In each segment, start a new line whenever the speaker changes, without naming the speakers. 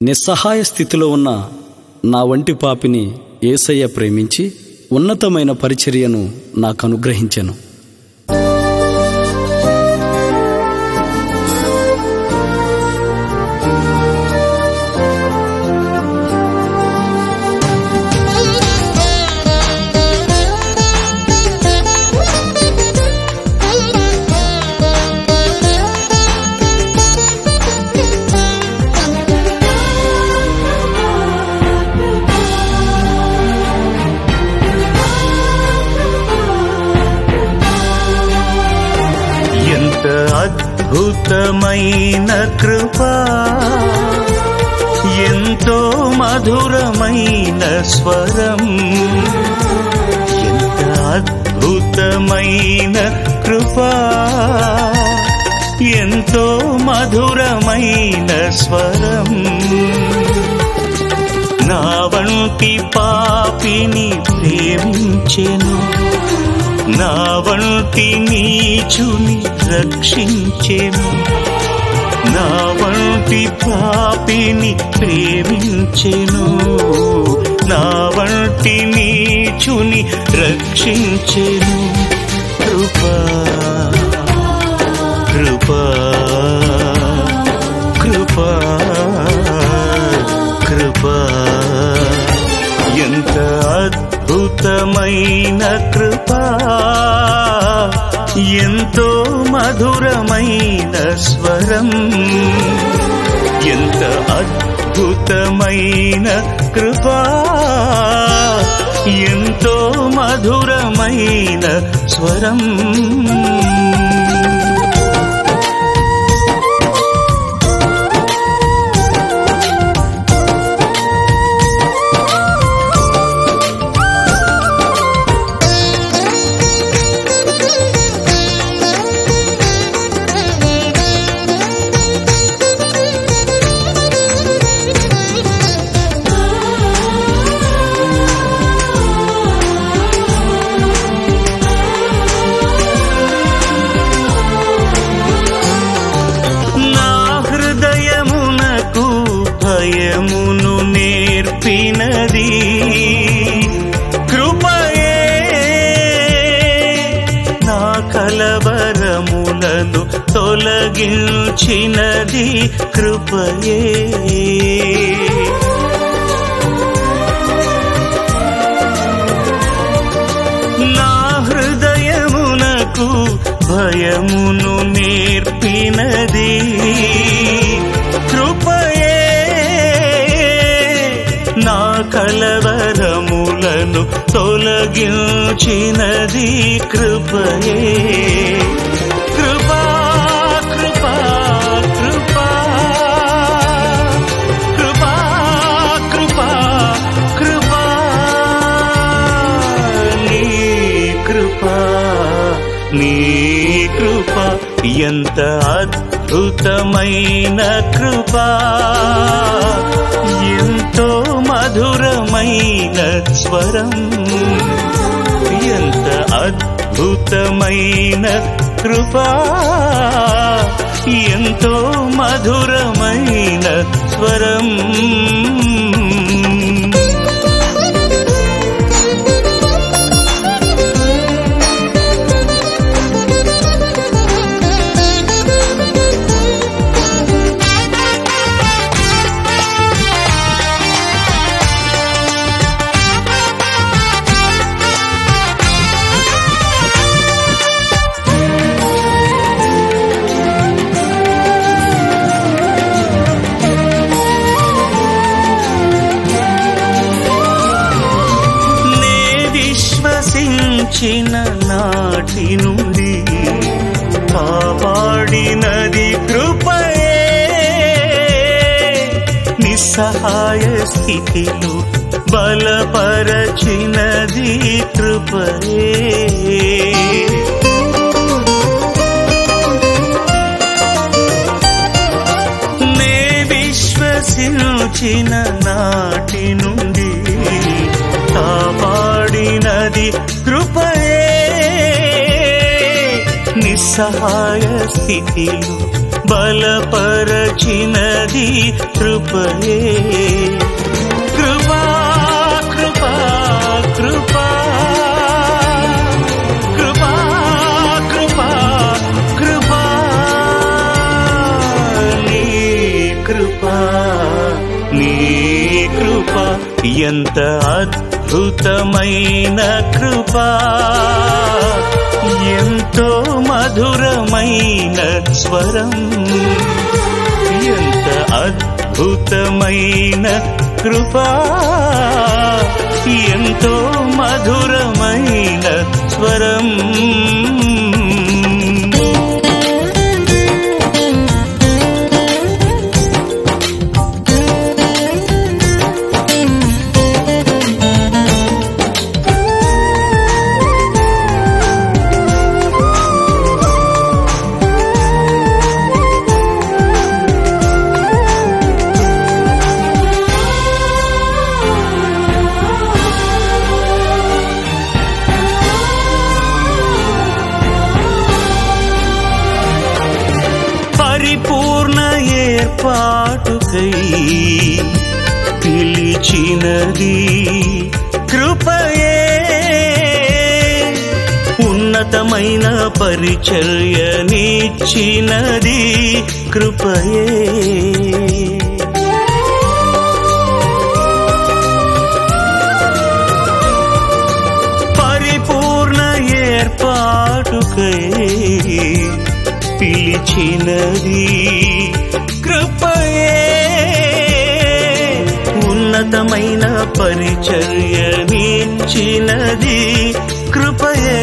నిస్సహాయ స్థితిలో ఉన్న నా వంటి పాపిని యేసయ్య ప్రేమించి ఉన్నతమైన పరిచర్యను నాకు అనుగ్రహించెను.
అద్భుతమైన కృపా, ఎంతో మధురమైన స్వరం. ఎంత అద్భుతమైన కృపా, ఎంతో మధురమైన స్వరం. నా వంటి పాపిని ప్రేమించెను, నా వంటి నీచుని రక్షించెను. నా వంటి పాపిని ప్రేమించెను, నా వంటి నీచుని రక్షించెను. కృపా కృపా కృపా కృపా, ఎంత అద్భుతమైన కృపా, ఎంతో మధురమైన స్వరం. ఎంత అద్భుతమైన కృపా, ఎంతో మధురమైన స్వరం. భయమును నేర్పినది కృపయే, నా కలవరములను తొలగించినది కృపయే. నా హృదయమునకు భయమును నేర్పినది కృపయే, నా కలవరములను తొలగించినది కృపయే. కృపా కృపా కృపా కృపా కృపా కృపా, నీ కృపా నీ కృపా, ఎంత అద్భుతమైన కృపా, ఎంతో మధురమైన స్వరం. ఎంత అద్భుతమైన కృపా, ఎంతో మధురమైన స్వరం. విశ్వసించిన నాటి నుండి కాపాడినది కృపయే, నిస్సహాయ స్థితిలో బలపరచినది కృపయే. నే విశ్వసించిన నాటి నుండి కాపాడినది కృపయే, నిస్సహాయ స్థితిలో బలపరచినది కృపయే. కృపా కృపా కృపా కృపా కృపా కృపా నీ కృపా నీ కృపా ఎంత అద్భుతమైన కృపా, ఎంతో మధురమైన స్వరం. ఎంత అద్భుతమైన కృపా, ఎంతో మధురమైన స్వరం. పరిపూర్ణ ఏర్పాటుకై పిలిచినది కృపయే. ఉన్నతమైన పరిచర్యనిచ్చినది కృపయే. పరిపూర్ణ ఏర్పాటుకై పిలిచినది కృపయే. ఉన్నతమైన పరిచర్యనిచ్చినది కృపయే.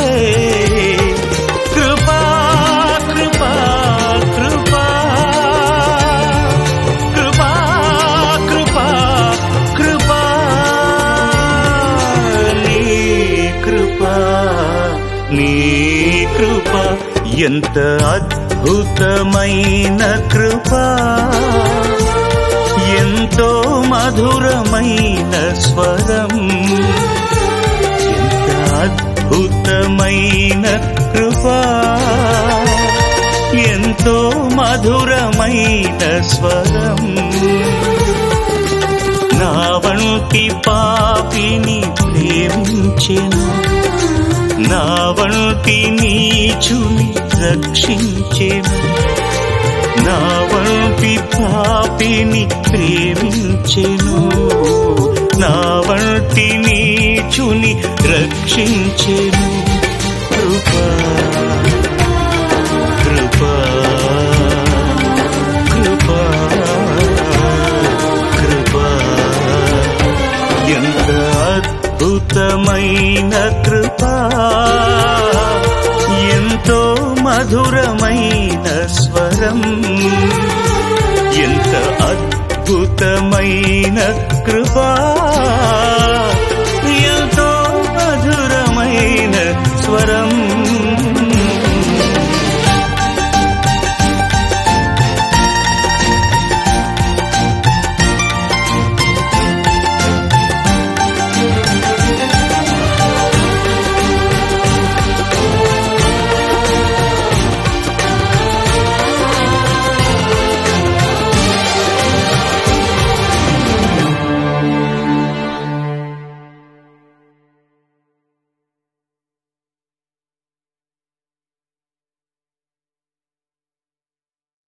కృపా కృపా కృపా కృపా కృపా కృపా నీ కృపా నీ కృపా ఎంత అద్భుతమైన కృపా, ఎంతో మధురమైన స్వరం. ఎంత అద్భుతమైన కృపా, ఎంతో మధురమైన స్వరం. నా వంటి పాపిని ప్రేమించెను, నా వంటి నీచుని రక్షించెను. నా వంటి పాపిని ప్రేమించెను, నా వంటి నీచుని రక్షించెను. కృపా కృపా కృపా కృపా ఎంత అద్భుతమైన కృపా, ఎంతో మధురమైన స్వరం. ఎంత అద్భుతమైన కృపా.